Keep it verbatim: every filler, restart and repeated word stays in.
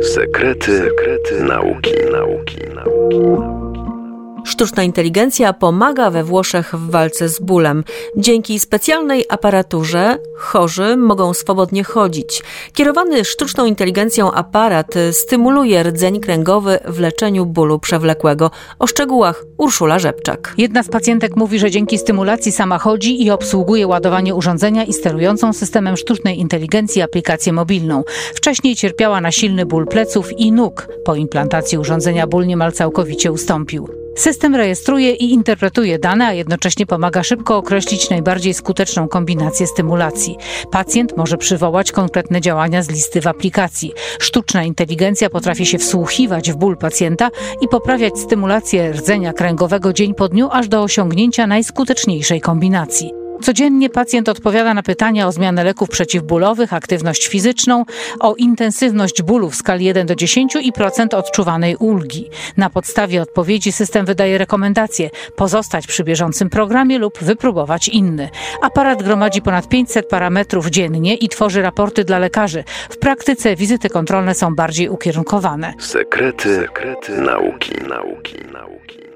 Sekrety, sekrety nauki, nauki, nauki. Sztuczna inteligencja pomaga we Włoszech w walce z bólem. Dzięki specjalnej aparaturze chorzy mogą swobodnie chodzić. Kierowany sztuczną inteligencją aparat stymuluje rdzeń kręgowy w leczeniu bólu przewlekłego. O szczegółach Urszula Rzepczak. Jedna z pacjentek mówi, że dzięki stymulacji sama chodzi i obsługuje ładowanie urządzenia i sterującą systemem sztucznej inteligencji aplikację mobilną. Wcześniej cierpiała na silny ból pleców i nóg. Po implantacji urządzenia ból niemal całkowicie ustąpił. System rejestruje i interpretuje dane, a jednocześnie pomaga szybko określić najbardziej skuteczną kombinację stymulacji. Pacjent może przywołać konkretne działania z listy w aplikacji. Sztuczna inteligencja potrafi się wsłuchiwać w ból pacjenta i poprawiać stymulację rdzenia kręgowego dzień po dniu, aż do osiągnięcia najskuteczniejszej kombinacji. Codziennie pacjent odpowiada na pytania o zmianę leków przeciwbólowych, aktywność fizyczną, o intensywność bólu w skali jeden do dziesięciu i procent odczuwanej ulgi. Na podstawie odpowiedzi system wydaje rekomendacje: pozostać przy bieżącym programie lub wypróbować inny. Aparat gromadzi ponad pięćset parametrów dziennie i tworzy raporty dla lekarzy. W praktyce wizyty kontrolne są bardziej ukierunkowane. Sekrety, sekrety nauki, nauki, nauki.